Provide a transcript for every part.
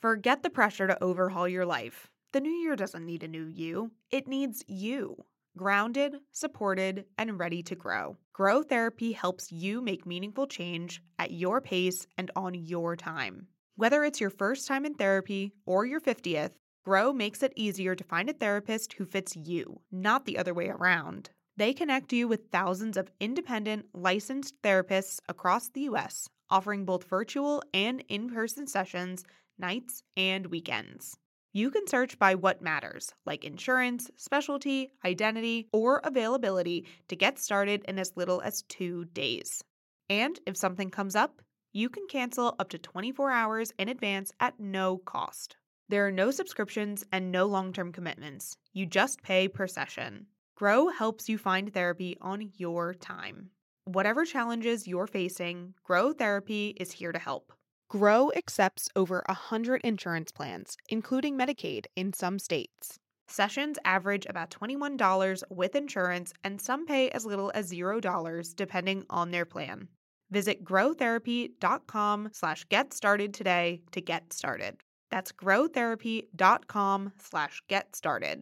Forget the pressure to overhaul your life. The new year doesn't need a new you. It needs you. Grounded, supported, and ready to grow. Grow Therapy helps you make meaningful change at your pace and on your time. Whether it's your first time in therapy or your 50th, Grow makes it easier to find a therapist who fits you, not the other way around. They connect you with thousands of independent, licensed therapists across the U.S., offering both virtual and in-person sessions, nights and weekends. You can search by what matters, like insurance, specialty, identity, or availability to get started in as little as 2 days. And if something comes up, you can cancel up to 24 hours in advance at no cost. There are no subscriptions and no long-term commitments. You just pay per session. Grow helps you find therapy on your time. Whatever challenges you're facing, Grow Therapy is here to help. Grow accepts over 100 insurance plans, including Medicaid in some states. Sessions average about $21 with insurance, and some pay as little as $0 depending on their plan. Visit growtherapy.com/get started today to get started. That's growtherapy.com/get started.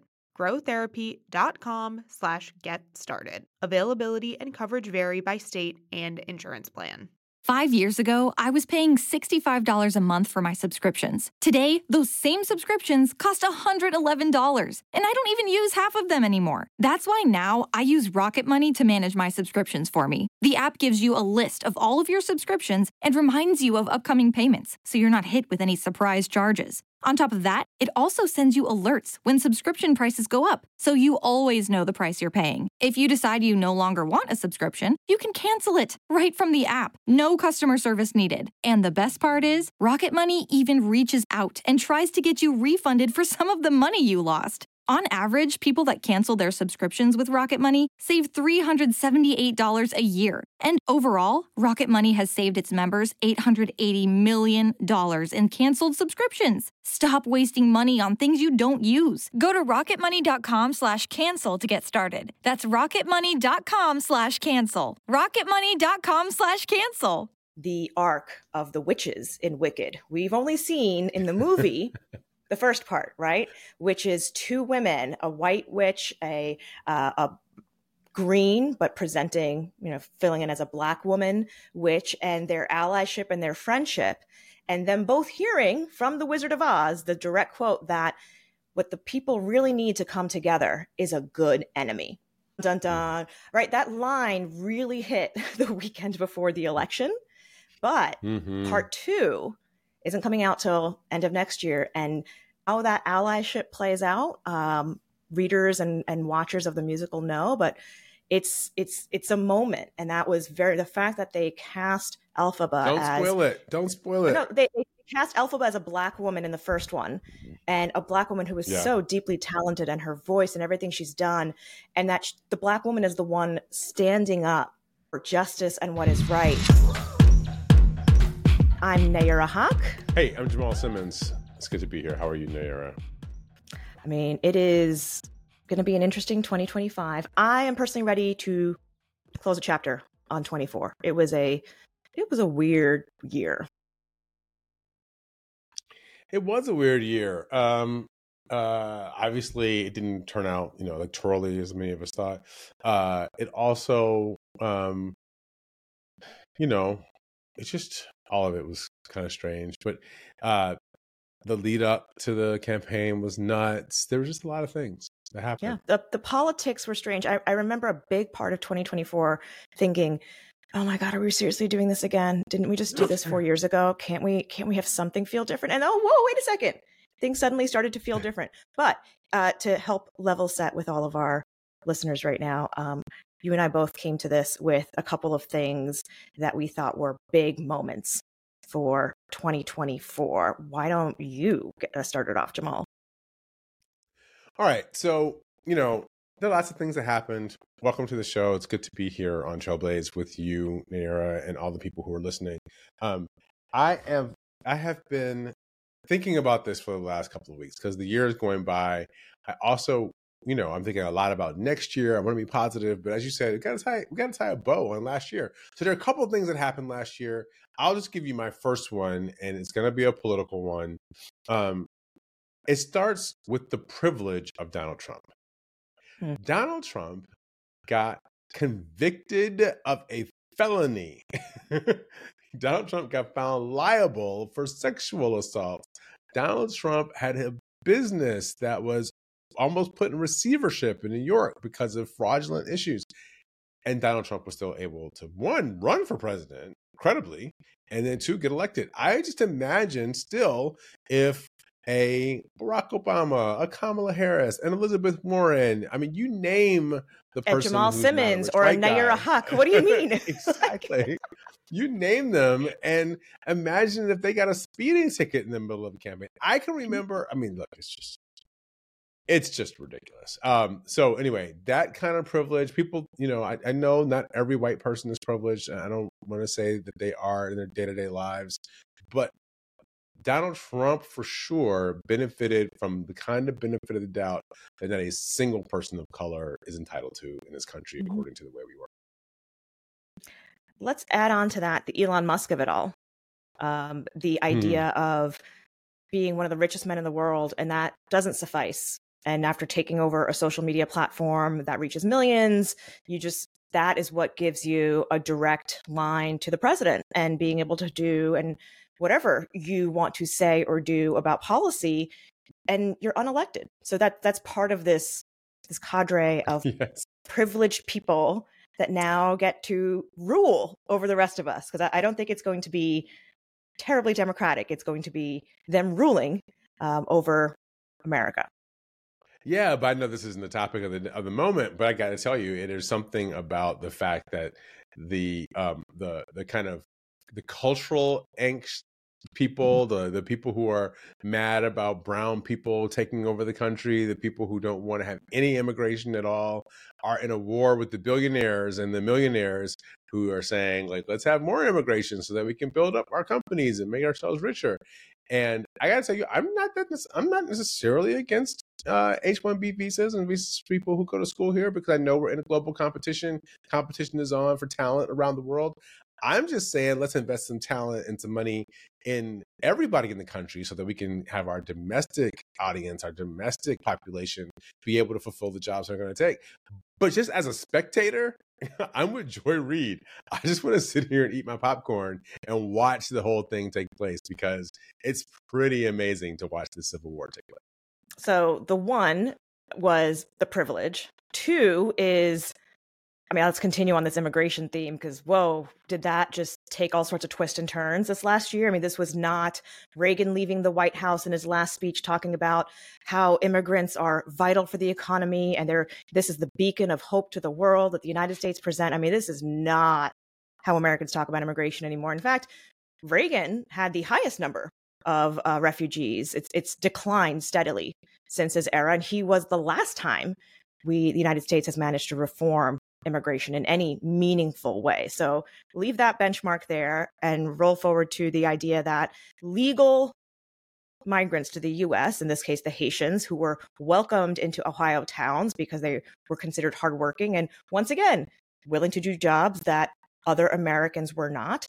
growtherapy.com/get started. Availability and coverage vary by state and insurance plan. 5 years ago, I was paying $65 a month for my subscriptions. Today, those same subscriptions cost $111, and I don't even use half of them anymore. That's why now I use Rocket Money to manage my subscriptions for me. The app gives you a list of all of your subscriptions and reminds you of upcoming payments, so you're not hit with any surprise charges. On top of that, it also sends you alerts when subscription prices go up, so you always know the price you're paying. If you decide you no longer want a subscription, you can cancel it right from the app. No customer service needed. And the best part is, Rocket Money even reaches out and tries to get you refunded for some of the money you lost. On average, people that cancel their subscriptions with Rocket Money save $378 a year. And overall, Rocket Money has saved its members $880 million in canceled subscriptions. Stop wasting money on things you don't use. Go to rocketmoney.com/cancel to get started. That's rocketmoney.com/cancel. rocketmoney.com/cancel. The arc of the witches in Wicked. We've only seen in the movie the first part, right? Which is two women, a white witch, a green, but presenting, filling in as a black woman witch, and their allyship and their friendship. And them both hearing from the Wizard of Oz, the direct quote that what the people really need to come together is a good enemy. Dun, dun, right? That line really hit the weekend before the election. But part 2 isn't coming out till end of next year. And how that allyship plays out, readers and watchers of the musical know, but it's a moment. And that was the fact that they cast Elphaba Don't spoil it. No, they cast Elphaba as a black woman in the first one, and a black woman who was so deeply talented, and her voice and everything she's done. And that the black woman is the one standing up for justice and what is right. I'm Nayara Haq. Hey, I'm Jamal Simmons. It's good to be here. How are you, Nayara? I mean, it is going to be an interesting 2025. I am personally ready to close a chapter on 24. It was a weird year. It was a weird year. Obviously, it didn't turn out, electorally as many of us thought. It also, it's just all of it was kind of strange. But the lead up to the campaign was nuts. There were just a lot of things that happened. Yeah, the politics were strange. I remember a big part of 2024 thinking, oh my God, are we seriously doing this again? Didn't we just do this 4 years ago? Can't we have something feel different? And wait a second. Things suddenly started to feel different. But to help level set with all of our listeners right now, you and I both came to this with a couple of things that we thought were big moments for 2024. Why don't you get us started off, Jamal? All right. So, there are lots of things that happened. Welcome to the show. It's good to be here on Trailblaze with you, Nayara, and all the people who are listening. I have been thinking about this for the last couple of weeks because the year is going by. I also I'm thinking a lot about next year. I want to be positive, but as you said, we got to tie a bow on last year. So there are a couple of things that happened last year. I'll just give you my first one, and it's going to be a political one. It starts with the privilege of Donald Trump. Donald Trump got convicted of a felony. Donald Trump got found liable for sexual assault. Donald Trump had a business that was almost put in receivership in New York because of fraudulent issues. And Donald Trump was still able to, one, run for president, incredibly, and then two, get elected. I just imagine still if a Barack Obama, a Kamala Harris, an Elizabeth Warren, I mean, you name the person. And Jamal Simmons or a Nayyera Haq. What do you mean? Exactly. You name them, and imagine if they got a speeding ticket in the middle of a campaign. I can remember, I mean, look, it's just ridiculous. So anyway, that kind of privilege, people, I know not every white person is privileged, and I don't want to say that they are in their day-to-day lives, but Donald Trump for sure benefited from the kind of benefit of the doubt that not a single person of color is entitled to in this country, according to the way we work. Let's add on to that the Elon Musk of it all. The idea of being one of the richest men in the world, and that doesn't suffice. And after taking over a social media platform that reaches millions, that is what gives you a direct line to the president and being able to do and whatever you want to say or do about policy, and you're unelected. So that's part of this cadre of privileged people that now get to rule over the rest of us. Because I don't think it's going to be terribly democratic. It's going to be them ruling over America. Yeah, but I know this isn't the topic of the moment, but I got to tell you, it is something about the fact that the kind of the cultural angst people, the people who are mad about brown people taking over the country, the people who don't want to have any immigration at all, are in a war with the billionaires and the millionaires who are saying, like, let's have more immigration so that we can build up our companies and make ourselves richer. And I got to tell you, I'm not necessarily against H-1B visas and visas for people who go to school here, because I know we're in a global competition. Competition is on for talent around the world. I'm just saying, let's invest some talent and some money in everybody in the country so that we can have our domestic audience, our domestic population be able to fulfill the jobs they're going to take. But just as a spectator, I'm with Joy Reid. I just want to sit here and eat my popcorn and watch the whole thing take place, because it's pretty amazing to watch the Civil War take place. So the one was the privilege. Two is, let's continue on this immigration theme, because, whoa, did that just take all sorts of twists and turns this last year? This was not Reagan leaving the White House in his last speech talking about how immigrants are vital for the economy and this is the beacon of hope to the world that the United States present. This is not how Americans talk about immigration anymore. In fact, Reagan had the highest number of refugees. It's declined steadily since his era, and he was the last time the United States has managed to reform immigration in any meaningful way. So leave that benchmark there and roll forward to the idea that legal migrants to the U.S., in this case, the Haitians, who were welcomed into Ohio towns because they were considered hardworking and, once again, willing to do jobs that other Americans were not.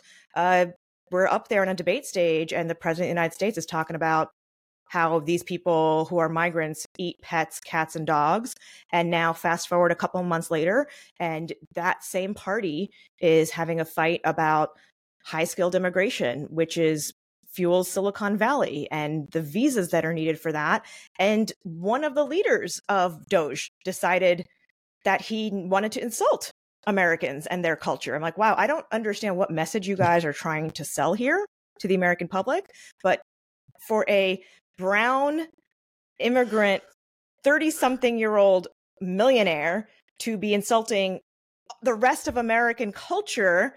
We're up there on a debate stage, and the president of the United States is talking about how these people who are migrants eat pets, cats, and dogs. And now fast forward a couple of months later, and that same party is having a fight about high-skilled immigration, which fuels Silicon Valley and the visas that are needed for that. And one of the leaders of DOGE decided that he wanted to insult Americans and their culture. I'm like, wow, I don't understand what message you guys are trying to sell here to the American public, but for a brown immigrant 30-something-year-old millionaire to be insulting the rest of American culture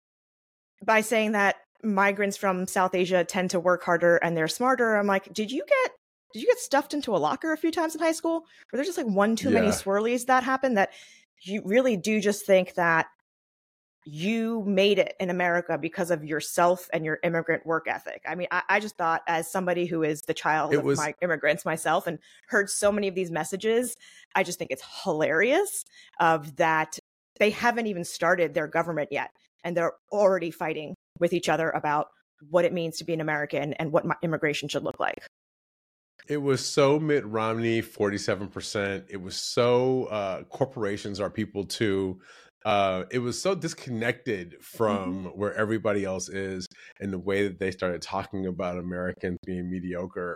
by saying that migrants from South Asia tend to work harder and they're smarter. I'm like, did you get stuffed into a locker a few times in high school? Were there just like one too many swirlies that happened, that you really do just think that you made it in America because of yourself and your immigrant work ethic. I mean, I just thought, as somebody who is the child of my immigrants myself and heard so many of these messages, I just think it's hilarious that they haven't even started their government yet. And they're already fighting with each other about what it means to be an American and what immigration should look like. It was so Mitt Romney, 47%. It was so corporations are people too. It was so disconnected from where everybody else is, and the way that they started talking about Americans being mediocre.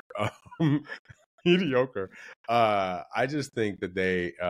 Mediocre. I just think that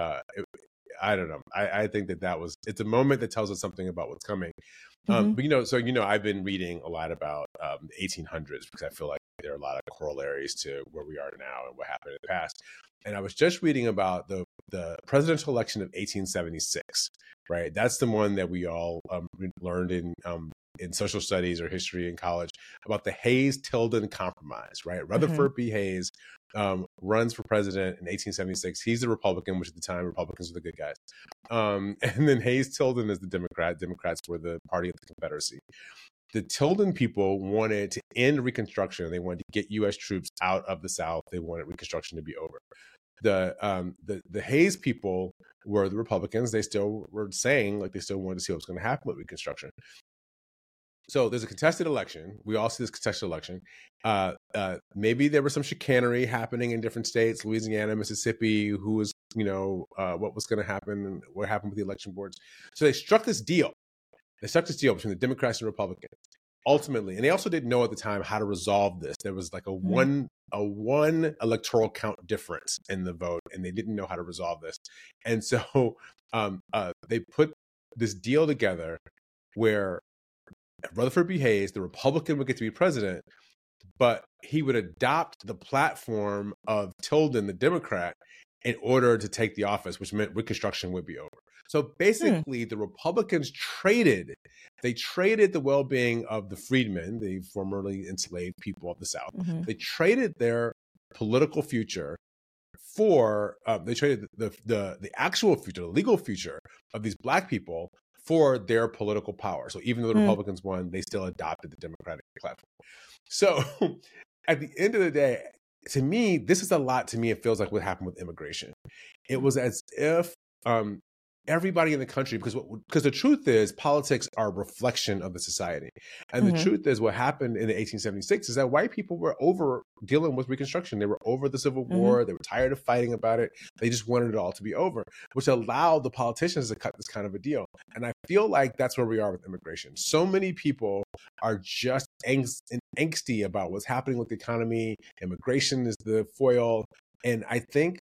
I don't know. I think that it's a moment that tells us something about what's coming. But I've been reading a lot about the 1800s because I feel like there are a lot of corollaries to where we are now and what happened in the past. And I was just reading about the presidential election of 1876, right? That's the one that we all learned in social studies or history in college about the Hayes-Tilden Compromise, right? Rutherford B. Hayes runs for president in 1876. He's a Republican, which at the time Republicans were the good guys. And then Hayes-Tilden is the Democrat. Democrats were the party of the Confederacy. The Tilden people wanted to end Reconstruction. They wanted to get U.S. troops out of the South. They wanted Reconstruction to be over. The Hayes people were the Republicans. They still were saying, like, they still wanted to see what was going to happen with Reconstruction. So there's a contested election. We all see this contested election. Maybe there was some chicanery happening in different states, Louisiana, Mississippi, what was going to happen and what happened with the election boards. So they struck this deal. They struck this deal between the Democrats and Republicans, ultimately. And they also didn't know at the time how to resolve this. There was like a one electoral count difference in the vote, and they didn't know how to resolve this. And so they put this deal together where Rutherford B. Hayes, the Republican, would get to be president, but he would adopt the platform of Tilden, the Democrat, in order to take the office, which meant Reconstruction would be over. So basically, the Republicans traded the well-being of the freedmen, the formerly enslaved people of the South. They traded their political future they traded the actual future, the legal future of these Black people for their political power. So even though the Republicans won, they still adopted the Democratic platform. So at the end of the day, to me, this is a lot to me. It feels like what happened with immigration. It was as if everybody in the country, because the truth is politics are a reflection of the society. And the truth is what happened in 1876 is that white people were over dealing with Reconstruction. They were over the Civil War. They were tired of fighting about it. They just wanted it all to be over, which allowed the politicians to cut this kind of a deal. And I feel like that's where we are with immigration. So many people are just angsty about what's happening with the economy. Immigration is the foil. And I think,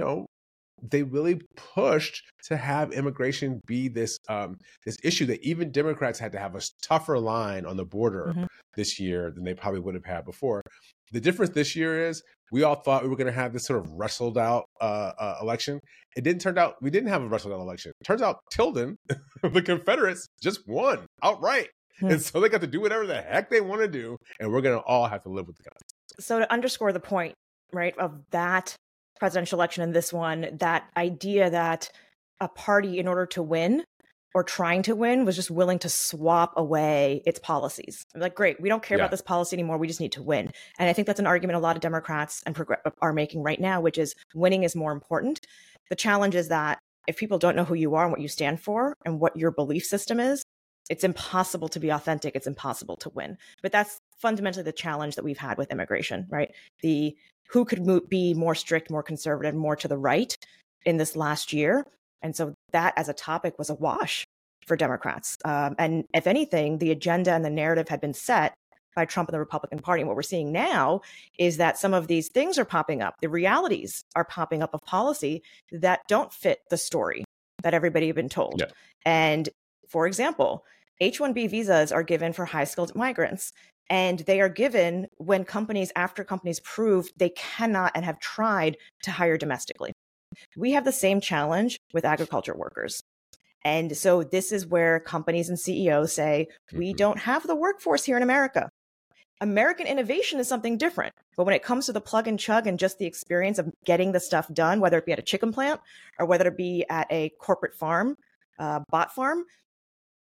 they really pushed to have immigration be this issue that even Democrats had to have a tougher line on the border this year than they probably would have had before. The difference this year is we all thought we were going to have this sort of wrestled out election. It didn't turn out we didn't have a wrestled out election. It turns out Tilden, the Confederates, just won outright. And so they got to do whatever the heck they want to do. And we're going to all have to live with the consequences. So to underscore the point, right, of that presidential election and this one, that idea that a party, in order to win or trying to win, was just willing to swap away its policies. Like, great, we don't care about this policy anymore. We just need to win. And I think that's an argument a lot of Democrats are making right now, which is winning is more important. The challenge is that if people don't know who you are and what you stand for and what your belief system is, it's impossible to be authentic. It's impossible to win. But that's fundamentally the challenge that we've had with immigration, right? Who could be more strict, more conservative, more to the right in this last year. And so that as a topic was a wash for Democrats. And if anything, the agenda and the narrative had been set by Trump and the Republican Party. And what we're seeing now is that some of these things are popping up. The realities are popping up of policy that don't fit the story that everybody had been told. Yeah. And for example, H-1B visas are given for high-skilled migrants. And they are given when after companies prove they cannot and have tried to hire domestically. We have the same challenge with agriculture workers. And so this is where companies and CEOs say, we don't have the workforce here in America. American innovation is something different. But when it comes to the plug and chug and just the experience of getting the stuff done, whether it be at a chicken plant or whether it be at a corporate farm, bot farm,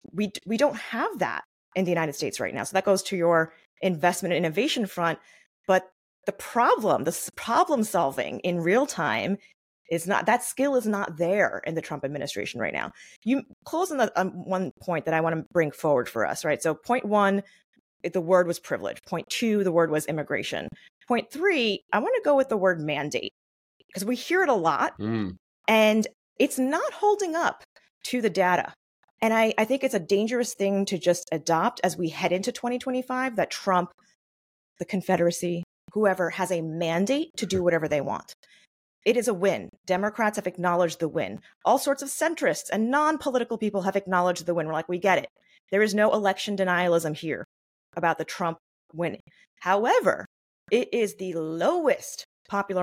we don't have that in the United States right now. So that goes to your investment and innovation front. But the problem solving in real time is not, that skill is not there in the Trump administration right now. You close on the one point that I want to bring forward for us, right? So point one, the word was privilege. Point two, the word was immigration. Point three, I want to go with the word mandate, because we hear it a lot and it's not holding up to the data. And I think it's a dangerous thing to just adopt as we head into 2025, that Trump, the Confederacy, whoever has a mandate to do whatever they want. It is a win. Democrats have acknowledged the win. All sorts of centrists and non-political people have acknowledged the win. We're like, we get it. There is no election denialism here about the Trump winning. However, it is the lowest popular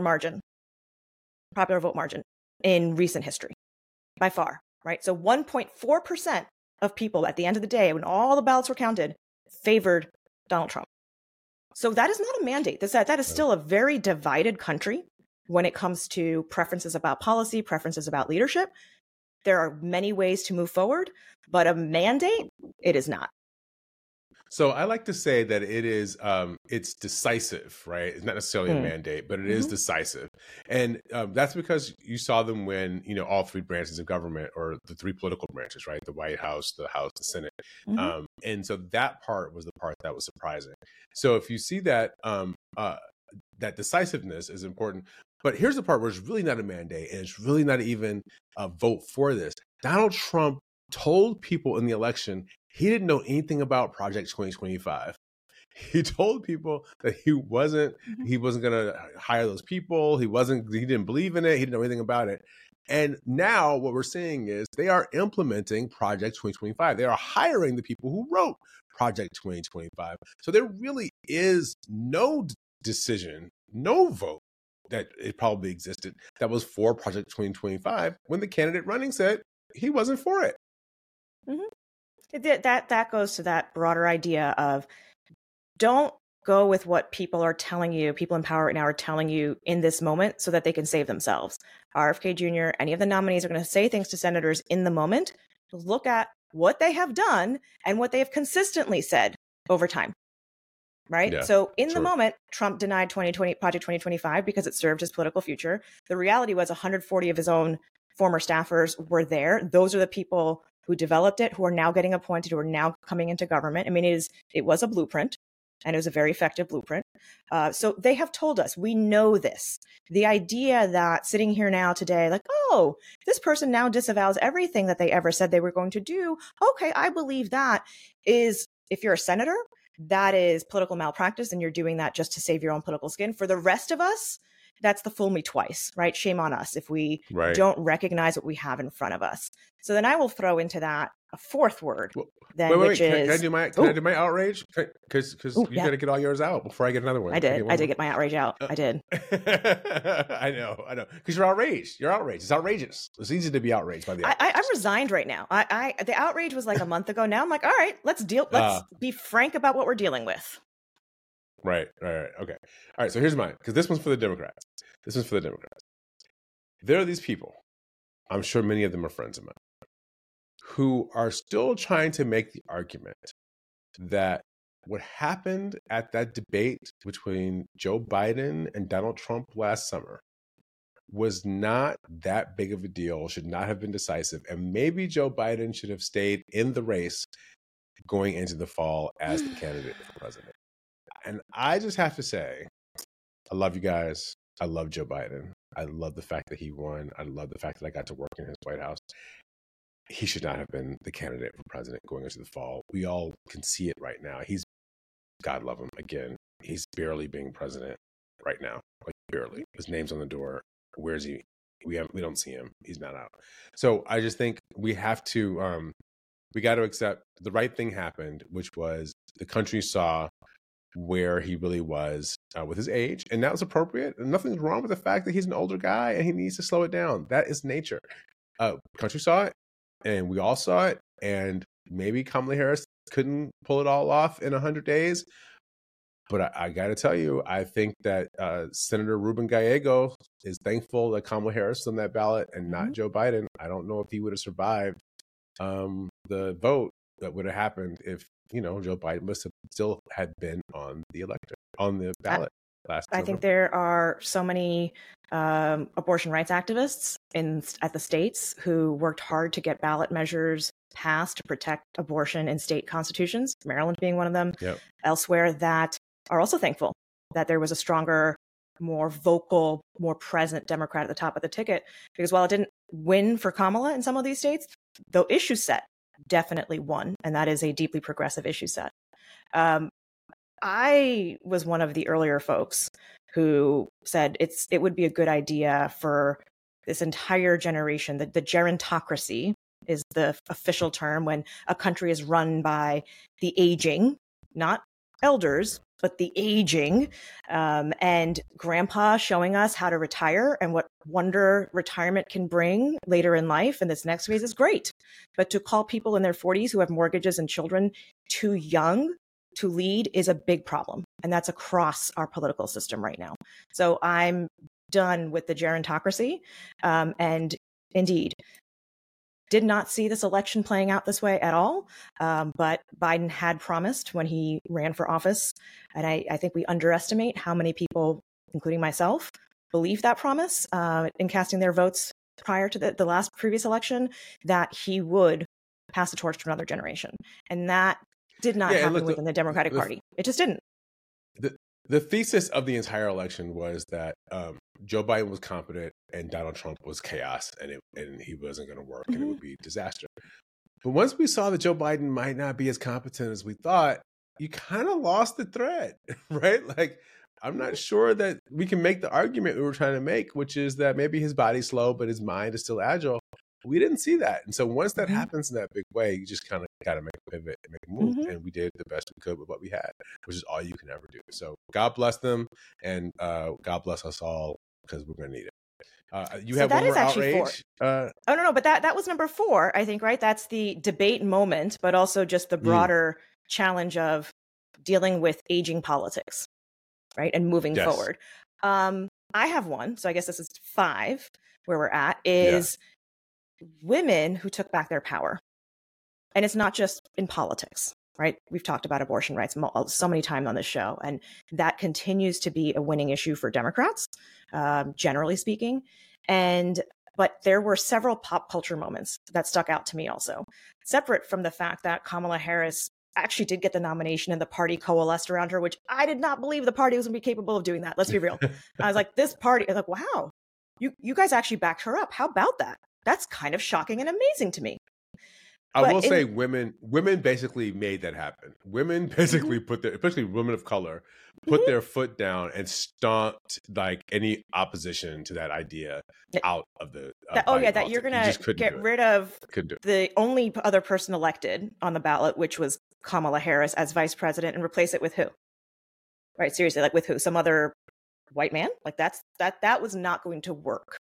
vote margin in recent history by far, right? So 1.4% of people at the end of the day, when all the ballots were counted, favored Donald Trump. So that is not a mandate. That is still a very divided country when it comes to preferences about policy, preferences about leadership. There are many ways to move forward, but a mandate, it is not. So I like to say that it is, it's decisive, right? It's not necessarily a mandate, but it is decisive. And that's because you saw them win, all three branches of government, or the three political branches, right? The White House, the Senate. And so that part was the part that was surprising. So if you see that, that decisiveness is important. But here's the part where it's really not a mandate, and it's really not even a vote for this. Donald Trump told people in the election he didn't know anything about Project 2025. He told people that he wasn't going to hire those people. He didn't believe in it. He didn't know anything about it. And now what we're seeing is they are implementing Project 2025. They are hiring the people who wrote Project 2025. So there really is no decision, no vote that it probably existed that was for Project 2025 when the candidate running said he wasn't for it. That goes to that broader idea of, don't go with what people are telling you, people in power right now are telling you in this moment so that they can save themselves. RFK Jr., any of the nominees are going to say things to senators in the moment. Look at what they have done and what they have consistently said over time. Right? Yeah, so in the moment, Trump denied Project 2025 because it served his political future. The reality was 140 of his own former staffers were there. Those are the people who developed it, who are now getting appointed, who are now coming into government. I mean, it was a blueprint, and it was a very effective blueprint. So they have told us, we know this. The idea that sitting here now today, like, oh, this person now disavows everything that they ever said they were going to do. Okay, I believe that, is, if you're a senator, that is political malpractice, and you're doing that just to save your own political skin. For the rest of us, that's the fool me twice, right? Shame on us if we don't recognize what we have in front of us. So then I will throw into that a fourth word, which is... Can I do my outrage? Because you got to get all yours out before I get another one. I did get my outrage out. I did. I know. Because you're outraged. You're outraged. It's outrageous. It's easy to be outraged by the outrage. I'm resigned right now. The outrage was like a month ago. Now I'm like, all right, let's be frank about what we're dealing with. Right. Okay. All right. So here's mine, because this one's for the Democrats. There are these people, I'm sure many of them are friends of mine, who are still trying to make the argument that what happened at that debate between Joe Biden and Donald Trump last summer was not that big of a deal, should not have been decisive, and maybe Joe Biden should have stayed in the race going into the fall as the candidate for president. And I just have to say, I love you guys. I love Joe Biden. I love the fact that he won. I love the fact that I got to work in his White House. He should not have been the candidate for president going into the fall. We all can see it right now. God love him, again, he's barely being president right now. Like, barely. His name's on the door. Where's he? We don't see him. He's not out. So I just think we have to, we got to accept the right thing happened, which was the country saw where he really was with his age, and that was appropriate. And nothing's wrong with the fact that he's an older guy and he needs to slow it down. That is nature. Country saw it, and we all saw it, and maybe Kamala Harris couldn't pull it all off in 100 days. But I got to tell you, I think that Senator Ruben Gallego is thankful that Kamala Harris was on that ballot and not Joe Biden. I don't know if he would have survived the vote that would have happened if, Joe Biden must have still had been on the ballot last I November. think there are so many abortion rights activists at the states who worked hard to get ballot measures passed to protect abortion in state constitutions, Maryland being one of them, elsewhere, that are also thankful that there was a stronger, more vocal, more present Democrat at the top of the ticket. Because while it didn't win for Kamala in some of these states, the issue set definitely won, and that is a deeply progressive issue set. I was one of the earlier folks who said it would be a good idea for this entire generation, the gerontocracy is the official term when a country is run by the aging, not elders, but the aging, and grandpa showing us how to retire and what wonder retirement can bring later in life. And this next phase is great. But to call people in their 40s who have mortgages and children too young to lead is a big problem. And that's across our political system right now. So I'm done with the gerontocracy. And indeed, did not see this election playing out this way at all. But Biden had promised when he ran for office, and I think we underestimate how many people, including myself, believe that promise in casting their votes prior to the previous election, that he would pass the torch to another generation. And that did not happen within the Democratic Party. It just didn't. The thesis of the entire election was that Joe Biden was competent and Donald Trump was chaos, and he wasn't going to work, and it would be a disaster. But once we saw that Joe Biden might not be as competent as we thought, you kind of lost the thread, right? Like, I'm not sure that we can make the argument we were trying to make, which is that maybe his body's slow, but his mind is still agile. We didn't see that. And so once that happens in that big way, you just kind of got to make a pivot and make a move. And we did the best we could with what we had, which is all you can ever do. So God bless them, and God bless us all, because we're going to need it. You have one more outrage? No, but that was number 4, I think, right? That's the debate moment, but also just the broader challenge of dealing with aging politics, right? And moving forward. I have one, so I guess this is 5, where we're at, is women who took back their power. And it's not just in politics, right? We've talked about abortion rights so many times on this show, and that continues to be a winning issue for Democrats, generally speaking. But there were several pop culture moments that stuck out to me also, separate from the fact that Kamala Harris actually did get the nomination and the party coalesced around her, which I did not believe the party was going to be capable of doing that. Let's be real. I was like, this party, I was like, wow, you guys actually backed her up. How about that? That's kind of shocking and amazing to me. I will say women basically made that happen. Women basically especially women of color, put their foot down and stomped like any opposition to that idea out of the that you're going to get rid of the only other person elected on the ballot, which was Kamala Harris as vice president, and replace it with who? Right, seriously, like with who? Some other white man? Like that was not going to work.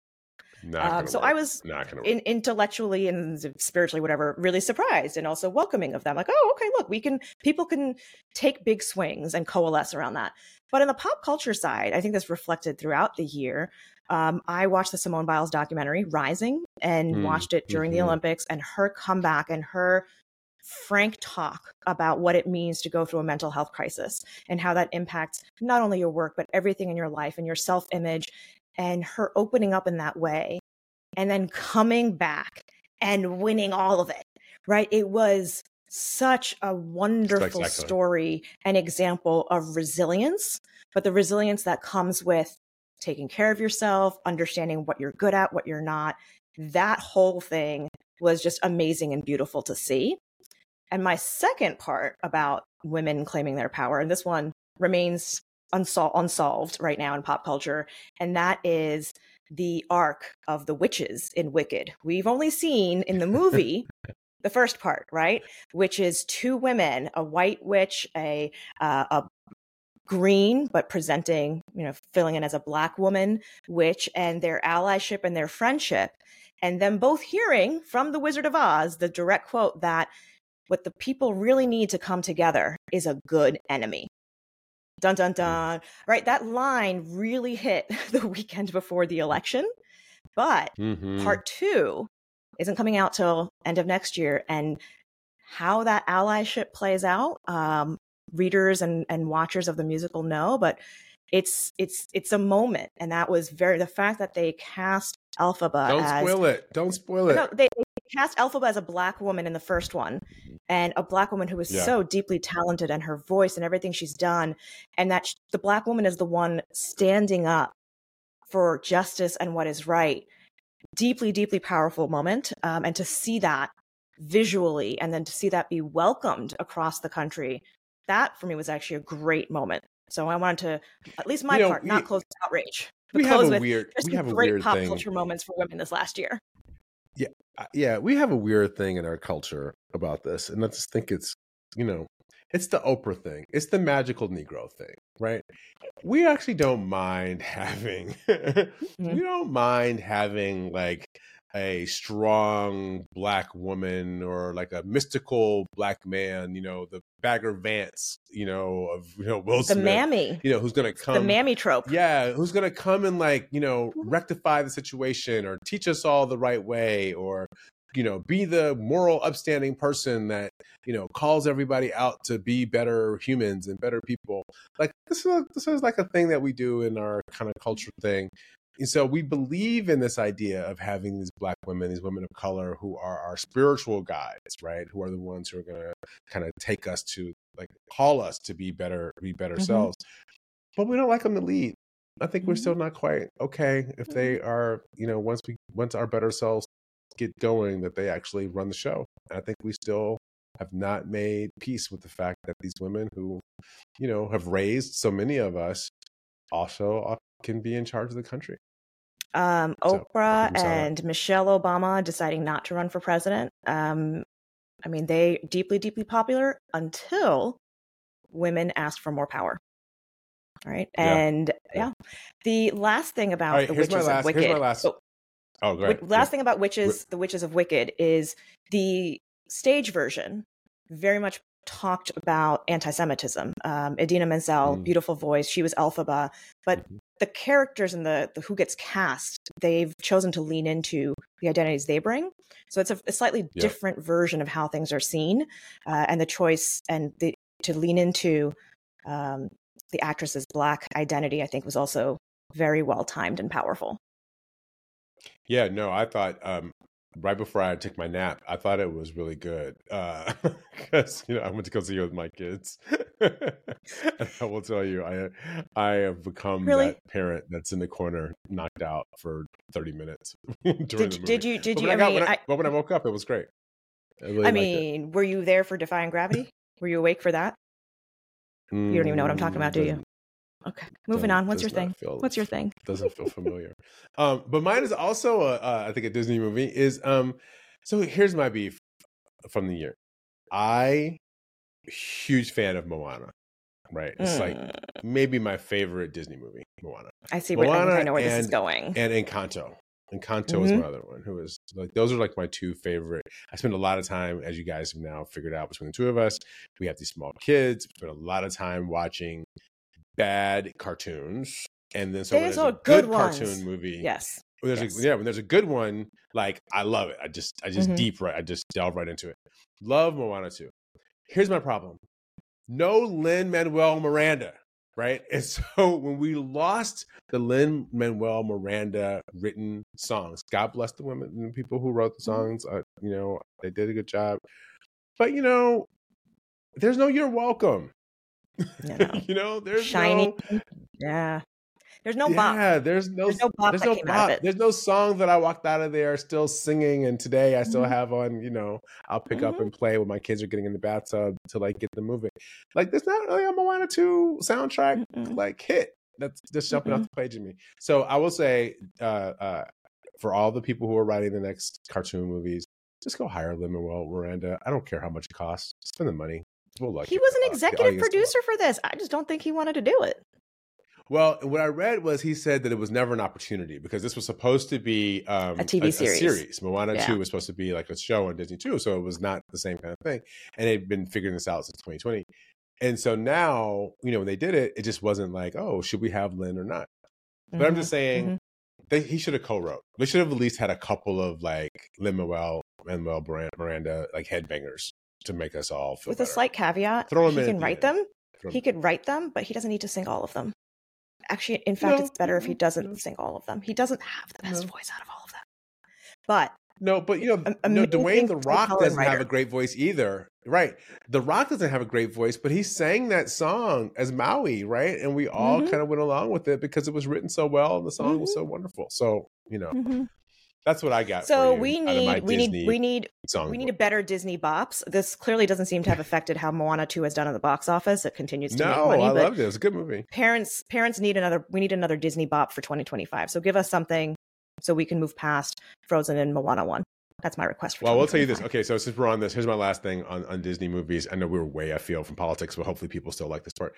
I was intellectually and spiritually, whatever, really surprised and also welcoming of them. Like, oh, okay, look, people can take big swings and coalesce around that. But in the pop culture side, I think that's reflected throughout the year. I watched the Simone Biles documentary, Rising, and watched it during the Olympics, and her comeback and her frank talk about what it means to go through a mental health crisis and how that impacts not only your work, but everything in your life and your self-image. And her opening up in that way and then coming back and winning all of it, right? It was such a wonderful story and example of resilience, but the resilience that comes with taking care of yourself, understanding what you're good at, what you're not. That whole thing was just amazing and beautiful to see. And my second part about women claiming their power, and this one remains unsolved right now in pop culture, and that is the arc of the witches in Wicked. We've only seen in the movie the first part, right? Which is 2 women, a white witch, a green, but presenting, filling in as a Black woman witch, and their allyship and their friendship, and them both hearing from the Wizard of Oz, the direct quote that what the people really need to come together is a good enemy. Dun, dun, dun. Right. That line really hit the weekend before the election. But part 2 isn't coming out till end of next year. And how that allyship plays out. Readers and watchers of the musical know, but it's a moment, and that was the fact that they cast Elphaba Don't spoil it. No, they cast Elphaba as a Black woman in the first one, and a Black woman who was so deeply talented, and her voice and everything she's done, and that the Black woman is the one standing up for justice and what is right. Deeply, deeply powerful moment, and to see that visually, and then to see that be welcomed across the country, that for me was actually a great moment. So I wanted to, at least my part, not close with outrage. We have a weird pop thing. culture moments for women this last year. Yeah, we have a weird thing in our culture about this, and I just think it's, it's the Oprah thing. It's the magical Negro thing, right? We actually don't mind having, we don't mind having like a strong Black woman or like a mystical Black man, the Bagger Vance, of Will Smith, the mammy, who's gonna come, the mammy trope, who's gonna come and like rectify the situation or teach us all the right way, or be the moral upstanding person that calls everybody out to be better humans and better people. Like this is like a thing that we do in our kind of culture thing. And so we believe in this idea of having these Black women, these women of color who are our spiritual guides, right? Who are the ones who are going to kind of take us to, like, call us to be better selves. But we don't like them to lead. I think we're still not quite okay if they are, once our better selves get going, that they actually run the show. And I think we still have not made peace with the fact that these women who, have raised so many of us also can be in charge of the country. Oprah and Michelle Obama deciding not to run for president. They deeply, deeply popular until women asked for more power. All right. And the last thing about the Witches of Wicked. Here's my last. Oh, go ahead. Last thing about the Witches of Wicked is the stage version very much talked about anti-Semitism. Idina Menzel, beautiful voice. She was Elphaba, but the characters and the who gets cast, they've chosen to lean into the identities they bring. So it's a slightly different version of how things are seen, and the choice and to lean into the actress's Black identity, I think, was also very well timed and powerful. Yeah, no, I thought right before I took my nap, I thought it was really good because I went to go see it with my kids. And I will tell you, I have become that parent that's in the corner, knocked out for 30 minutes during the movie. Did you? But when I woke up, it was great. Were you there for Defying Gravity? Were you awake for that? You don't even know what I'm talking about, do you? Okay, moving on. What's your thing? What's your thing? Doesn't feel familiar. But mine is also, I think, a Disney movie. So here's my beef from the year. Huge fan of Moana, right? It's like maybe my favorite Disney movie, Moana. I see. I know where this is going. And Encanto. Encanto is my other one, who is like, those are like my two favorite. I spend a lot of time, as you guys have now figured out between the two of us, we have these small kids, we spend a lot of time watching bad cartoons, and then when there's a good cartoon movie, when there's a good one, like, I love it. I just delve right into it. Love Moana 2. Here's my problem: no Lin-Manuel Miranda, right? And so when we lost the Lin-Manuel Miranda written songs, God bless the women and the people who wrote the songs. They did a good job, but there's no "You're Welcome." There's Shiny. There's no bop. Yeah, there's no bop. There's no song that I walked out of there still singing, and today I still have on. I'll pick up and play when my kids are getting in the bathtub to like get them moving. Like, there's not really a Moana 2 soundtrack like hit that's just jumping off the page of me. So I will say, for all the people who are writing the next cartoon movies, just go hire Lin-Manuel Miranda. I don't care how much it costs. Spend the money. He was an executive producer for this. I just don't think he wanted to do it. Well, what I read was he said that it was never an opportunity because this was supposed to be a TV series. Moana 2 was supposed to be like a show on Disney 2, so it was not the same kind of thing. And they'd been figuring this out since 2020. And so now, when they did it, it just wasn't like, oh, should we have Lin or not? But I'm just saying he should have co-wrote. They should have at least had a couple of like Lin-Manuel Miranda like headbangers to make us all feel with better. a slight caveat. Throw him he in can at the write end. them. He could write them, but he doesn't need to sing all of them. Actually, in fact, it's better if he doesn't sing all of them. He doesn't have the best voice out of all of them. But Dwayne The Rock doesn't have writer. a great voice either. Right. The Rock doesn't have a great voice, but he sang that song as Maui, right? And we all kind of went along with it because it was written so well and the song was so wonderful. So, that's what I got. So for we you out of my Disney need a better Disney bops. This clearly doesn't seem to have affected how Moana 2 has done at the box office. It continues to make money. I loved it. It was a good movie. Parents need another Disney bop for 2025. So give us something so we can move past Frozen and Moana 1. That's my request for 2025. Well, we'll tell you this. Okay, so since we're on this, here's my last thing on Disney movies. I know we were way afield from politics, but hopefully people still like this part.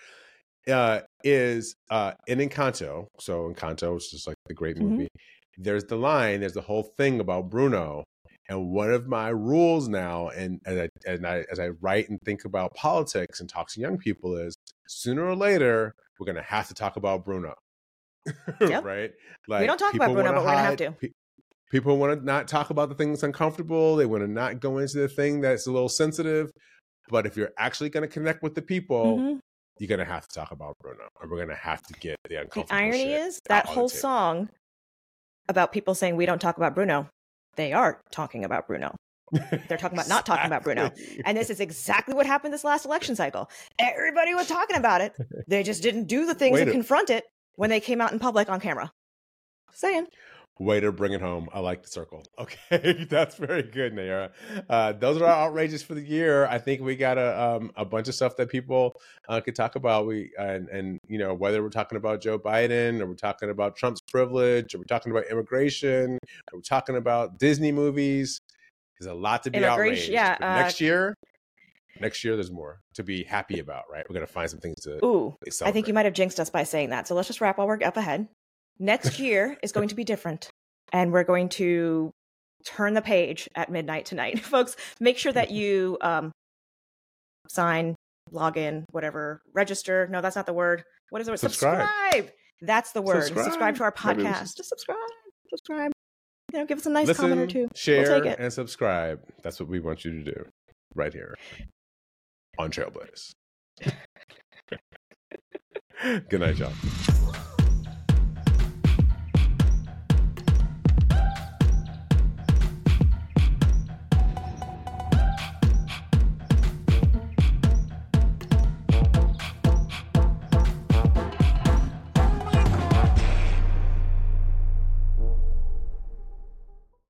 Is in Encanto. So Encanto is just like the great movie. There's the whole thing about Bruno. And one of my rules now, and as I write and think about politics and talk to young people, is sooner or later we're going to have to talk about Bruno. Yep. Right? Like, we don't talk about Bruno, but we're going to have to. People want to not talk about the thing that's uncomfortable. They want to not go into the thing that's a little sensitive. But if you're actually going to connect with the people, you're going to have to talk about Bruno. Or we're going to have to get the uncomfortable The irony shit is that whole song about people saying we don't talk about Bruno, they are talking about Bruno. They're talking about not talking about Bruno. And this is exactly what happened this last election cycle. Everybody was talking about it. They just didn't do the things and confront it when they came out in public on camera. Saying. Way to bring it home. I like the circle. Okay, that's very good, Nayara. Those are our outrages for the year. I think we got a bunch of stuff that people could talk about. And whether we're talking about Joe Biden or we're talking about Trump's privilege or we're talking about immigration or we're talking about Disney movies, there's a lot to be outraged. Yeah. Next year, there's more to be happy about. Right? We're gonna find some things to. I think you might have jinxed us by saying that. So let's just wrap while we're up ahead. Next year is going to be different, and we're going to turn the page at midnight tonight. Folks, make sure that you sign, log in, whatever, register. No, that's not the word. What is the word? Subscribe. That's the word. Subscribe to our podcast. Just subscribe. Give us a nice comment or two. Share, we'll take it. And subscribe. That's what we want you to do right here on Trailblaze. Good night, y'all.